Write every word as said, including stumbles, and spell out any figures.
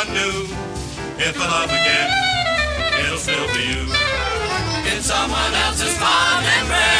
someone new. If I love again, it'll still be you. In someone else's fond embrace.